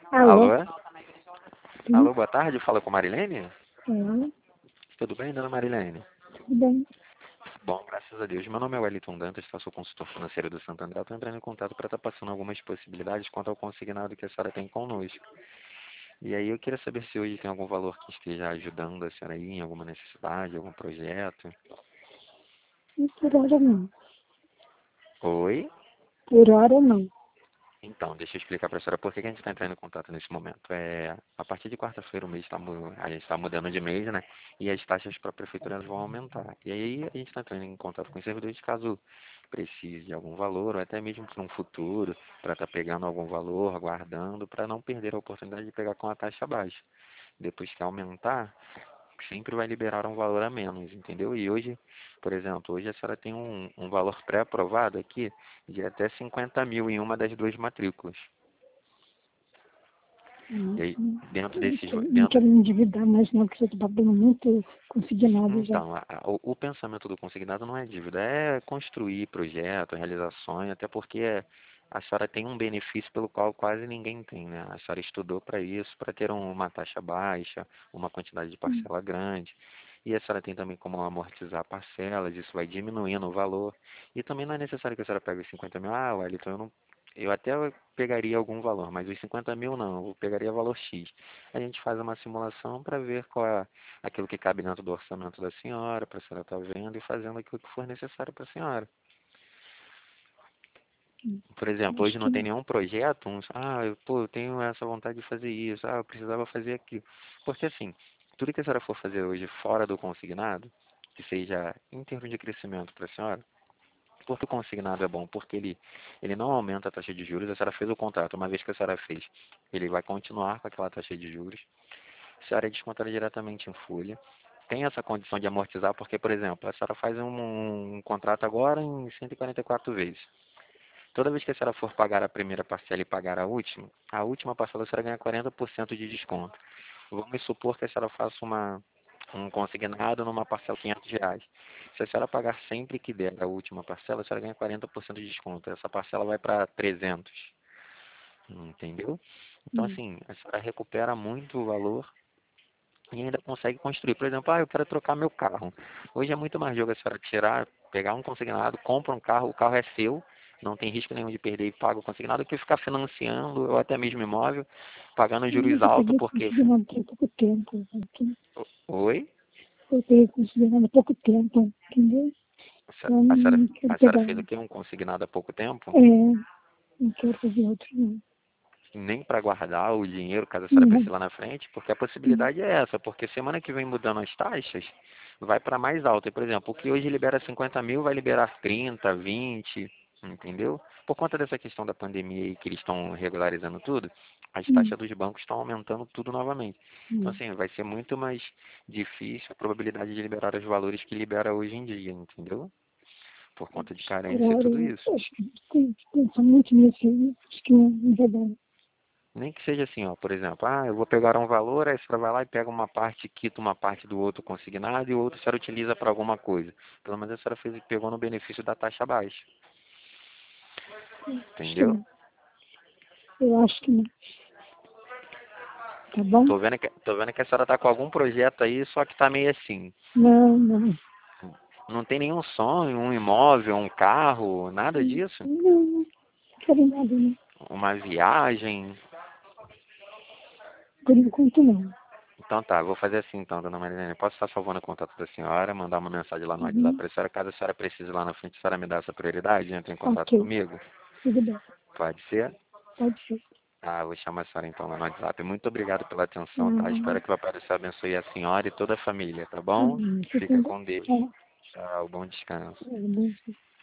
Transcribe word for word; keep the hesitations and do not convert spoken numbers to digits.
Alô? Alô? Sim, Alô, boa tarde, fala com Marilene? é, Tudo bem, dona Marilene? tudo bem. Bom, graças a Deus. Meu nome é Wellington Dantas, tá? Sou consultor financeiro do Santander. Estou entrando em contato para estar passando algumas possibilidades quanto ao consignado que a senhora tem conosco. E aí eu queria saber se hoje tem algum valor que esteja ajudando a senhora aí em alguma necessidade, algum projeto. E por hora não. Oi? Por hora não. Então, deixa eu explicar para a senhora por que que a gente está entrando em contato nesse momento. É, a partir de quarta-feira o mês tá, mu- a gente está mudando de mês, né? E as taxas para a prefeitura elas vão aumentar. E aí a gente está entrando em contato com os servidores caso precise de algum valor, ou até mesmo para um futuro, para estar pegando algum valor, guardando, para não perder a oportunidade de pegar com a taxa baixa. Depois que aumentar, sempre vai liberar um valor a menos, entendeu? E hoje, por exemplo, hoje a senhora tem um, um valor pré-aprovado aqui de até cinquenta mil em uma das duas matrículas. Não, E aí, não, dentro não desses, quero, não dentro, quero me endividar mais não, porque eu estou pagando muito consignado já. então, a- a- o, o pensamento do consignado não é dívida, é construir projeto, realizar sonho, até porque a senhora tem um benefício pelo qual quase ninguém tem, né? A senhora estudou para isso, para ter um- uma taxa baixa, uma quantidade de Hum, parcela grande. E a senhora tem também como amortizar parcelas, isso vai diminuindo o valor. E também não é necessário que a senhora pegue os cinquenta mil. Ah, Wellington, eu não. Eu até pegaria algum valor, mas os cinquenta mil não, eu pegaria valor X. A gente faz uma simulação para ver qual é aquilo que cabe dentro do orçamento da senhora, para a senhora estar vendo e fazendo aquilo que for necessário para a senhora. hum, Por exemplo, Acho hoje não que tem não. nenhum projeto, uns, ah, eu, pô, eu tenho essa vontade de fazer isso, ah, eu precisava fazer aquilo. Porque assim, tudo que a senhora for fazer hoje fora do consignado, que seja em termos de crescimento para a senhora, porque o consignado é bom, porque ele, ele não aumenta a taxa de juros, a senhora fez o contrato, uma vez que a senhora fez, ele vai continuar com aquela taxa de juros, a senhora é descontada diretamente em folha, tem essa condição de amortizar, porque, por exemplo, a senhora faz um, um contrato agora em cento e quarenta e quatro vezes. Toda vez que a senhora for pagar a primeira parcela e pagar a última, a última parcela a senhora ganha quarenta por cento de desconto. Vamos supor que a senhora faça uma, um consignado numa parcela de quinhentos reais. Se a senhora pagar sempre que der a última parcela, a senhora ganha quarenta por cento de desconto. Essa parcela vai para trezentos, entendeu? Então, Hum, assim, a senhora recupera muito o valor e ainda consegue construir. Por exemplo, ah, eu quero trocar meu carro. Hoje é muito mais jogo a senhora tirar, pegar um consignado, compra um carro, o carro é seu, não tem risco nenhum de perder e paga o consignado, que ficar financiando ou até mesmo imóvel, pagando juros Mas eu altos, peguei porque... consignado há pouco tempo. Aqui. Oi? Eu peguei consignado há pouco tempo, entendeu? A senhora, Então a senhora, não quero a senhora pegar. fez o quê? Um consignado há pouco tempo? É, não quero fazer outro não. Nem para guardar o dinheiro, caso a senhora Não, precise lá na frente, porque a não. possibilidade é essa, porque semana que vem mudando as taxas, vai para mais alta. E, por exemplo, o que hoje libera cinquenta mil vai liberar trinta, vinte, entendeu? Por conta dessa questão da pandemia e que eles estão regularizando tudo, as Hum, taxas dos bancos estão aumentando tudo novamente. Então, hum. assim, vai ser muito mais difícil a probabilidade de liberar os valores que libera hoje em dia, entendeu? Por conta de Por carência e hora, tudo eu isso. acho que tem, pensando muito nisso, acho que não, não vai dar. Nem que seja assim, ó, por exemplo, ah, eu vou pegar um valor, aí você vai lá e pega uma parte, quita uma parte do outro consignado e o outro a senhora utiliza para alguma coisa. Pelo menos a senhora fez, pegou no benefício da taxa baixa, Acho que entendeu? não. Eu acho que não. Tá bom? Tô vendo que, tô vendo que a senhora tá com algum projeto aí, só que tá meio assim. Não, não. Não tem nenhum sonho, um imóvel, um carro, nada Não, disso? não quero nada, não. Uma viagem. Por enquanto, não. Então tá, vou fazer assim então, dona Marilene. Posso estar salvando o contato da senhora, mandar uma mensagem lá no WhatsApp Uhum. para a senhora, caso a senhora precise lá na frente, a senhora me dá essa prioridade, entre em contato Ok, comigo? tudo bem. Pode ser? Pode ser. Ah, vou chamar a senhora então lá no WhatsApp. Muito obrigado pela atenção, tá? Ah, Espero que o Papai do Céu abençoe a senhora e toda a família, tá bom? amém. Você Fica também. com Deus. Tchau. Tchau, bom descanso. É, bom dia.